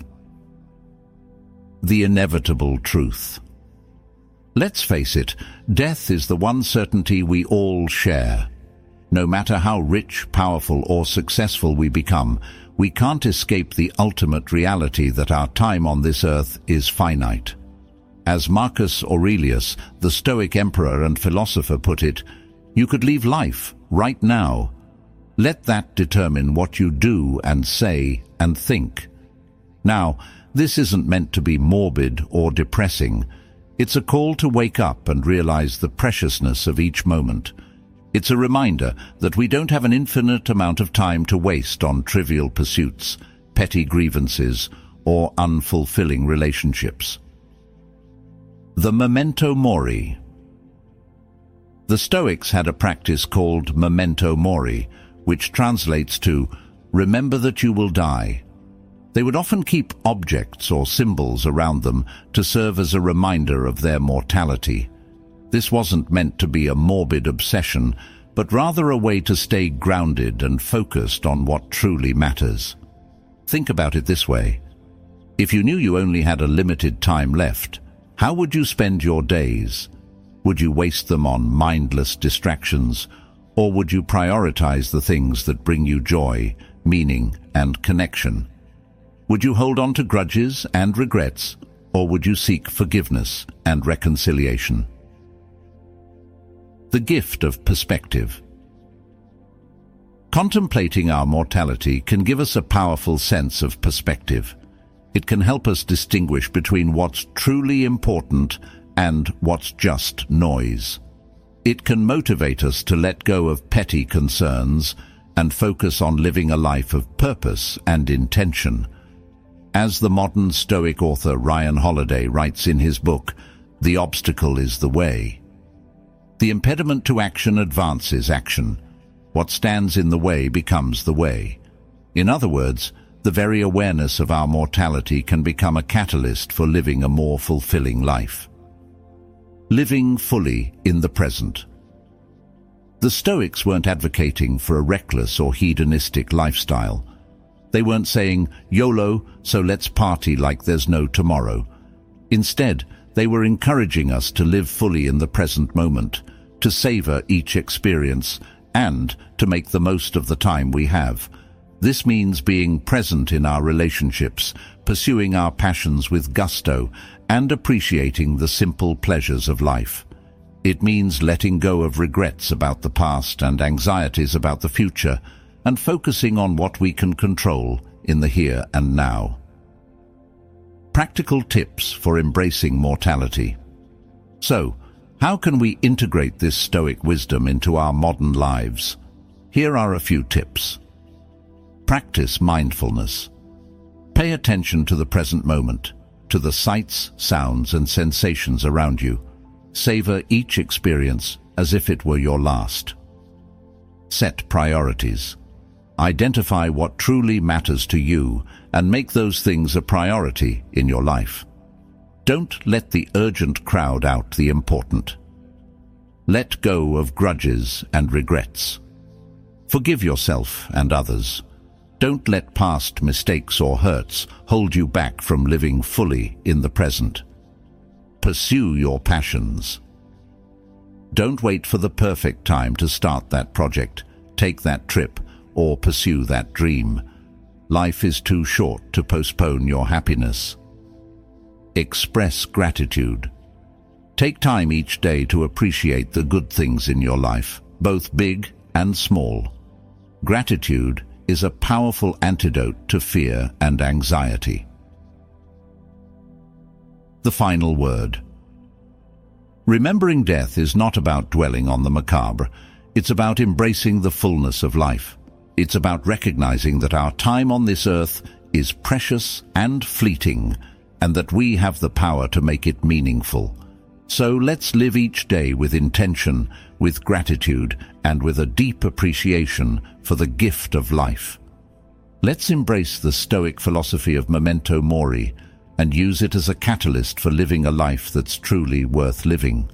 The inevitable truth. Let's face it, death is the one certainty we all share. No matter how rich, powerful, or successful we become, we can't escape the ultimate reality that our time on this earth is finite. As Marcus Aurelius, the Stoic emperor and philosopher, put it, you could leave life right now. Let that determine what you do and say and think. Now, this isn't meant to be morbid or depressing. It's a call to wake up and realize the preciousness of each moment. It's a reminder that we don't have an infinite amount of time to waste on trivial pursuits, petty grievances, or unfulfilling relationships. The Memento Mori. The Stoics had a practice called Memento Mori, which translates to remember that you will die. They would often keep objects or symbols around them to serve as a reminder of their mortality. This wasn't meant to be a morbid obsession, but rather a way to stay grounded and focused on what truly matters. Think about it this way. If you knew you only had a limited time left, how would you spend your days? Would you waste them on mindless distractions, or would you prioritize the things that bring you joy, meaning, and connection? Would you hold on to grudges and regrets, or would you seek forgiveness and reconciliation? The gift of perspective. Contemplating our mortality can give us a powerful sense of perspective. It can help us distinguish between what's truly important and what's just noise. It can motivate us to let go of petty concerns and focus on living a life of purpose and intention. As the modern Stoic author Ryan Holiday writes in his book, "The obstacle is the way." The impediment to action advances action. What stands in the way becomes the way. In other words, the very awareness of our mortality can become a catalyst for living a more fulfilling life. Living fully in the present. The Stoics weren't advocating for a reckless or hedonistic lifestyle. They weren't saying, YOLO, so let's party like there's no tomorrow. Instead, they were encouraging us to live fully in the present moment, to savor each experience, and to make the most of the time we have. This means being present in our relationships, pursuing our passions with gusto, and appreciating the simple pleasures of life. It means letting go of regrets about the past and anxieties about the future, and focusing on what we can control in the here and now. Practical tips for embracing mortality. So, how can we integrate this Stoic wisdom into our modern lives? Here are a few tips. Practice mindfulness. Pay attention to the present moment, to the sights, sounds, and sensations around you. Savor each experience as if it were your last. Set priorities. Identify what truly matters to you and make those things a priority in your life. Don't let the urgent crowd out the important. Let go of grudges and regrets. Forgive yourself and others. Don't let past mistakes or hurts hold you back from living fully in the present. Pursue your passions. Don't wait for the perfect time to start that project, take that trip, or pursue that dream. Life is too short to postpone your happiness. Express gratitude. Take time each day to appreciate the good things in your life, both big and small. Gratitude is a powerful antidote to fear and anxiety. The final word. Remembering death is not about dwelling on the macabre. It's about embracing the fullness of life. It's about recognizing that our time on this earth is precious and fleeting, and that we have the power to make it meaningful. So let's live each day with intention, with gratitude, and with a deep appreciation for the gift of life. Let's embrace the Stoic philosophy of memento mori and use it as a catalyst for living a life that's truly worth living.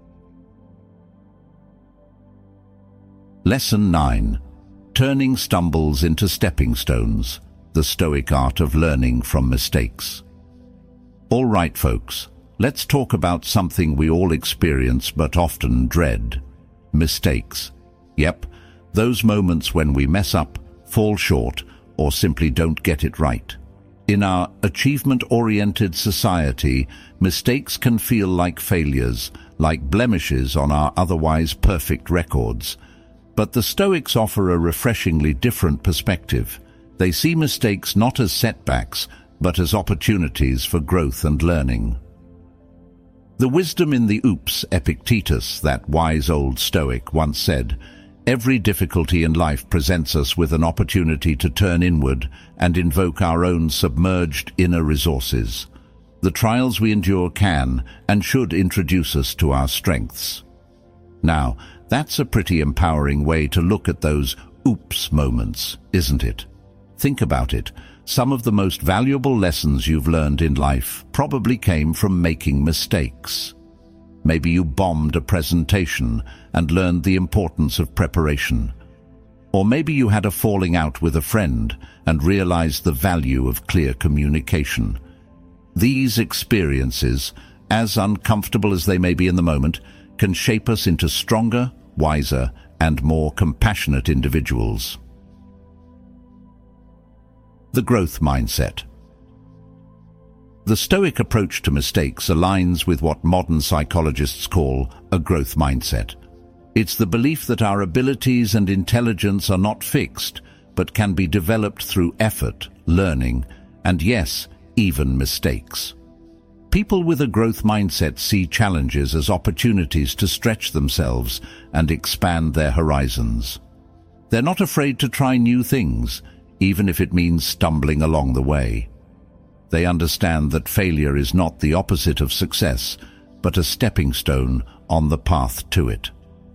Lesson nine. Turning stumbles into stepping stones, the Stoic art of learning from mistakes. All right, folks, let's talk about something we all experience but often dread. Mistakes. Yep, those moments when we mess up, fall short, or simply don't get it right. In our achievement-oriented society, mistakes can feel like failures, like blemishes on our otherwise perfect records. But the Stoics offer a refreshingly different perspective. They see mistakes not as setbacks, but as opportunities for growth and learning. The wisdom in the Oops, Epictetus, that wise old Stoic, once said, "Every difficulty in life presents us with an opportunity to turn inward and invoke our own submerged inner resources. The trials we endure can and should introduce us to our strengths." Now, that's a pretty empowering way to look at those oops moments, isn't it? Think about it. Some of the most valuable lessons you've learned in life probably came from making mistakes. Maybe you bombed a presentation and learned the importance of preparation. Or maybe you had a falling out with a friend and realized the value of clear communication. These experiences, as uncomfortable as they may be in the moment, can shape us into stronger, wiser, and more compassionate individuals. The growth mindset. The Stoic approach to mistakes aligns with what modern psychologists call a growth mindset. It's the belief that our abilities and intelligence are not fixed, but can be developed through effort, learning, and yes, even mistakes. People with a growth mindset see challenges as opportunities to stretch themselves and expand their horizons. They're not afraid to try new things, even if it means stumbling along the way. They understand that failure is not the opposite of success, but a stepping stone on the path to it.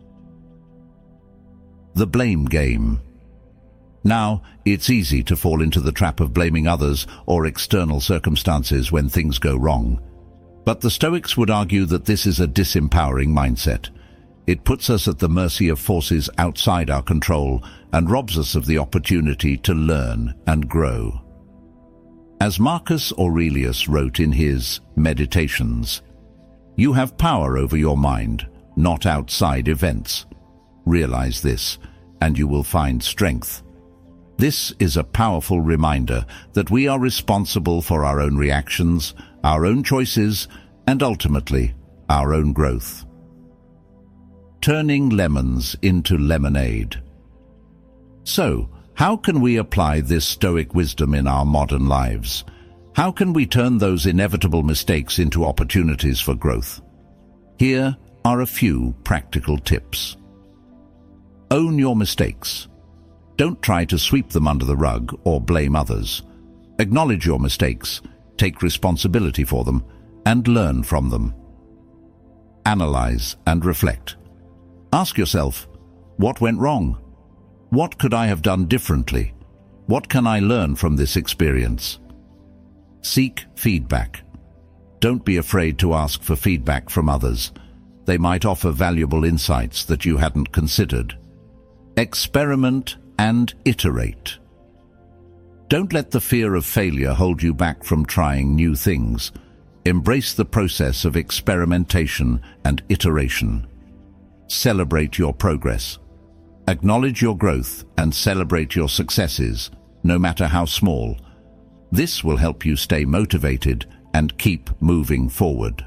The blame game. Now, it's easy to fall into the trap of blaming others or external circumstances when things go wrong. But the Stoics would argue that this is a disempowering mindset. It puts us at the mercy of forces outside our control and robs us of the opportunity to learn and grow. As Marcus Aurelius wrote in his Meditations, "You have power over your mind, not outside events. Realize this, and you will find strength." This is a powerful reminder that we are responsible for our own reactions, our own choices, and ultimately, our own growth. Turning lemons into lemonade. So, how can we apply this Stoic wisdom in our modern lives? How can we turn those inevitable mistakes into opportunities for growth? Here are a few practical tips. Own your mistakes. Don't try to sweep them under the rug or blame others. Acknowledge your mistakes, take responsibility for them, and learn from them. Analyze and reflect. Ask yourself, what went wrong? What could I have done differently? What can I learn from this experience? Seek feedback. Don't be afraid to ask for feedback from others. They might offer valuable insights that you hadn't considered. Experiment and iterate. Don't let the fear of failure hold you back from trying new things. Embrace the process of experimentation and iteration. Celebrate your progress. Acknowledge your growth and celebrate your successes, no matter how small. This will help you stay motivated and keep moving forward.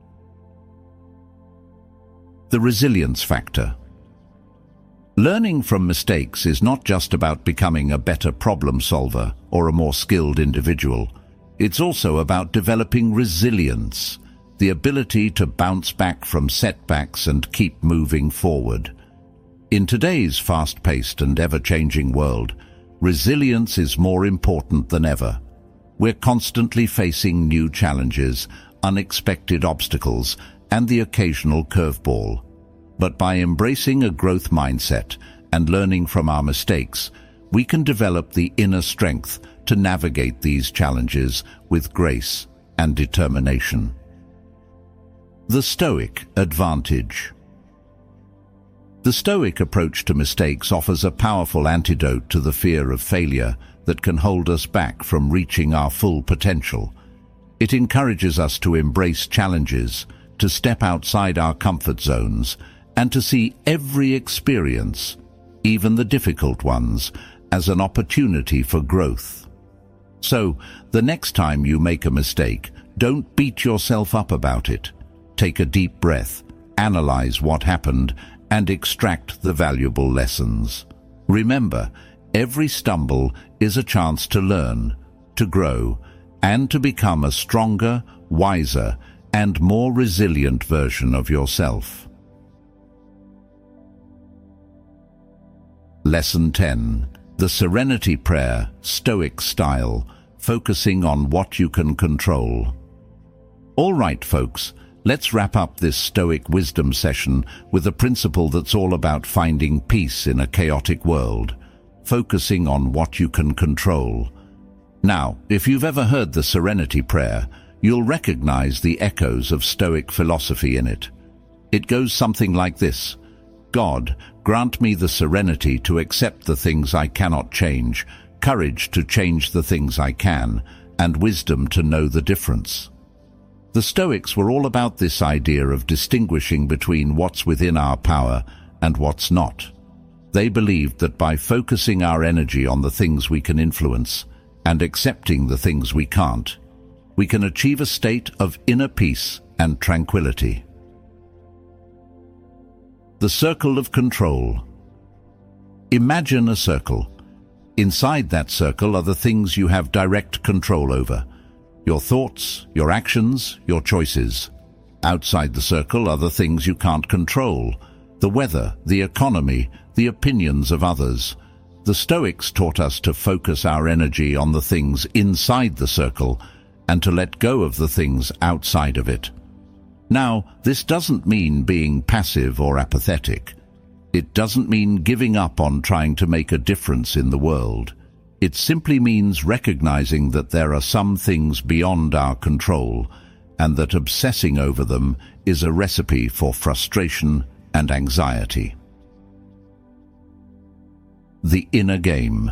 The resilience factor. Learning from mistakes is not just about becoming a better problem solver or a more skilled individual. It's also about developing resilience, the ability to bounce back from setbacks and keep moving forward. In today's fast-paced and ever-changing world, resilience is more important than ever. We're constantly facing new challenges, unexpected obstacles, and the occasional curveball. But by embracing a growth mindset and learning from our mistakes, we can develop the inner strength to navigate these challenges with grace and determination. The Stoic advantage. The Stoic approach to mistakes offers a powerful antidote to the fear of failure that can hold us back from reaching our full potential. It encourages us to embrace challenges, to step outside our comfort zones, and to see every experience, even the difficult ones, as an opportunity for growth. So, the next time you make a mistake, don't beat yourself up about it. Take a deep breath, analyze what happened, and extract the valuable lessons. Remember, every stumble is a chance to learn, to grow, and to become a stronger, wiser, and more resilient version of yourself. Lesson ten. The Serenity Prayer, Stoic style, focusing on what you can control. All right, folks, let's wrap up this Stoic wisdom session with a principle that's all about finding peace in a chaotic world, focusing on what you can control. Now, if you've ever heard the Serenity Prayer, you'll recognize the echoes of Stoic philosophy in it. It goes something like this: God, grant me the serenity to accept the things I cannot change, courage to change the things I can, and wisdom to know the difference. The Stoics were all about this idea of distinguishing between what's within our power and what's not. They believed that by focusing our energy on the things we can influence and accepting the things we can't, we can achieve a state of inner peace and tranquility. The The circle of control. Imagine a circle. Inside that circle are the things you have direct control over. Your thoughts, your actions, your choices. Outside the circle are the things you can't control. The weather, the economy, the opinions of others. The Stoics taught us to focus our energy on the things inside the circle and to let go of the things outside of it. Now, this doesn't mean being passive or apathetic. It doesn't mean giving up on trying to make a difference in the world. It simply means recognizing that there are some things beyond our control and that obsessing over them is a recipe for frustration and anxiety. The inner game.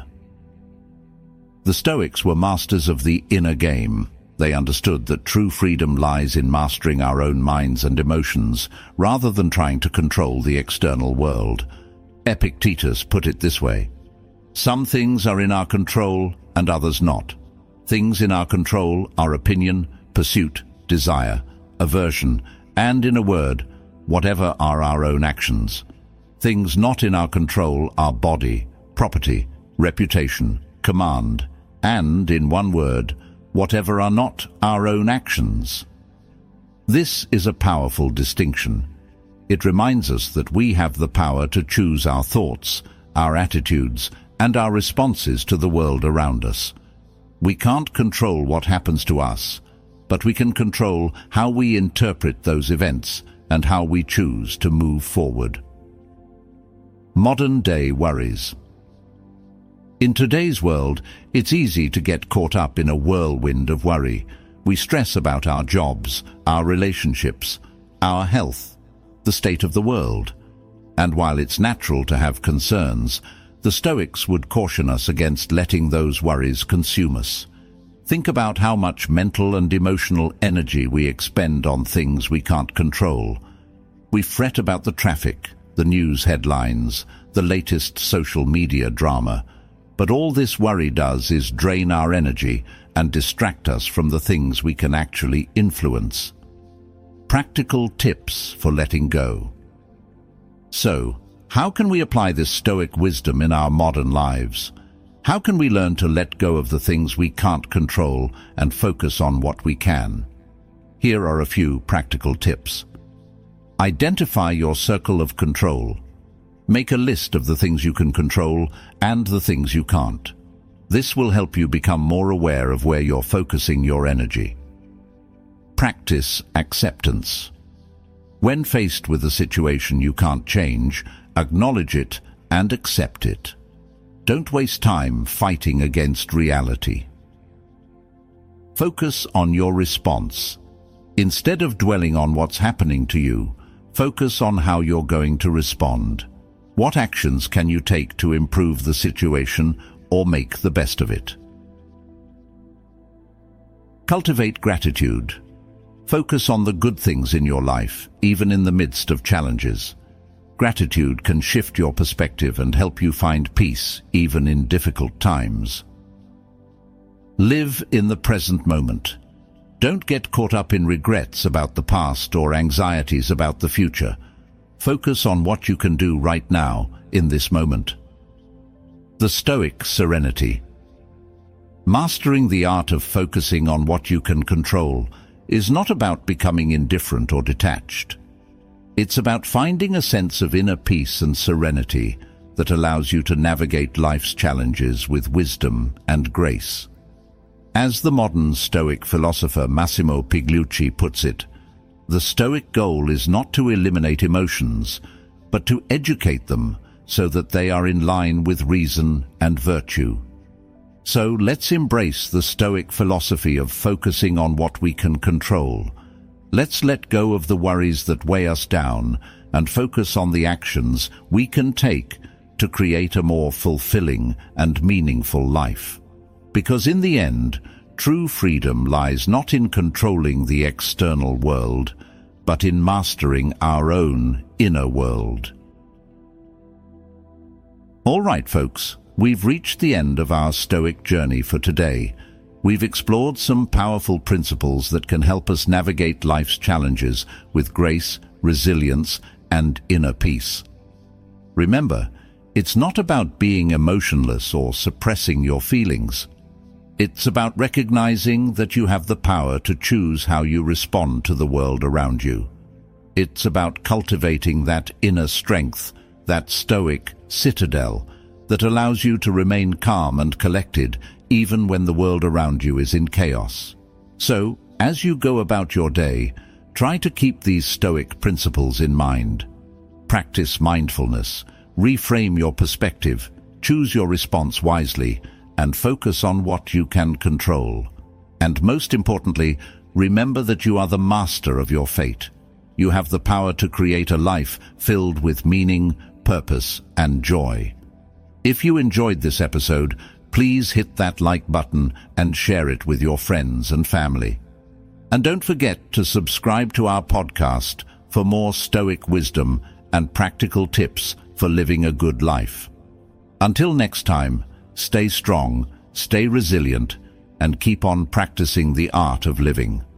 The Stoics were masters of the inner game. They understood that true freedom lies in mastering our own minds and emotions, rather than trying to control the external world. Epictetus put it this way: some things are in our control and others not. Things in our control are opinion, pursuit, desire, aversion, and, in a word, whatever are our own actions. Things not in our control are body, property, reputation, command, and, in one word, whatever are not our own actions. This is a powerful distinction. It reminds us that we have the power to choose our thoughts, our attitudes, and our responses to the world around us. We can't control what happens to us, but we can control how we interpret those events and how we choose to move forward. Modern-day worries. In today's world, it's easy to get caught up in a whirlwind of worry. We stress about our jobs, our relationships, our health, the state of the world. And while it's natural to have concerns, the Stoics would caution us against letting those worries consume us. Think about how much mental and emotional energy we expend on things we can't control. We fret about the traffic, the news headlines, the latest social media drama. But all this worry does is drain our energy and distract us from the things we can actually influence. Practical tips for letting go. So, how can we apply this Stoic wisdom in our modern lives? How can we learn to let go of the things we can't control and focus on what we can? Here are a few practical tips. Identify your circle of control. Make a list of the things you can control and the things you can't. This will help you become more aware of where you're focusing your energy. Practice acceptance. When faced with a situation you can't change, acknowledge it and accept it. Don't waste time fighting against reality. Focus on your response. Instead of dwelling on what's happening to you, focus on how you're going to respond. What actions can you take to improve the situation or make the best of it? Cultivate gratitude. Focus on the good things in your life, even in the midst of challenges. Gratitude can shift your perspective and help you find peace, even in difficult times. Live in the present moment. Don't get caught up in regrets about the past or anxieties about the future. Focus on what you can do right now, in this moment. The Stoic serenity. Mastering the art of focusing on what you can control is not about becoming indifferent or detached. It's about finding a sense of inner peace and serenity that allows you to navigate life's challenges with wisdom and grace. As the modern Stoic philosopher Massimo Pigliucci puts it, the Stoic goal is not to eliminate emotions, but to educate them so that they are in line with reason and virtue. So let's embrace the Stoic philosophy of focusing on what we can control. Let's let go of the worries that weigh us down and focus on the actions we can take to create a more fulfilling and meaningful life. Because in the end, true freedom lies not in controlling the external world, but in mastering our own inner world. All right, folks, we've reached the end of our Stoic journey for today. We've explored some powerful principles that can help us navigate life's challenges with grace, resilience, and inner peace. Remember, it's not about being emotionless or suppressing your feelings. It's about recognizing that you have the power to choose how you respond to the world around you. It's about cultivating that inner strength, that stoic citadel that allows you to remain calm and collected even when the world around you is in chaos. So, as you go about your day, try to keep these stoic principles in mind. Practice mindfulness, reframe your perspective, choose your response wisely, and focus on what you can control. And most importantly, remember that you are the master of your fate. You have the power to create a life filled with meaning, purpose, and joy. If you enjoyed this episode, please hit that like button and share it with your friends and family. And don't forget to subscribe to our podcast for more stoic wisdom and practical tips for living a good life. Until next time, stay strong, stay resilient, and keep on practicing the art of living.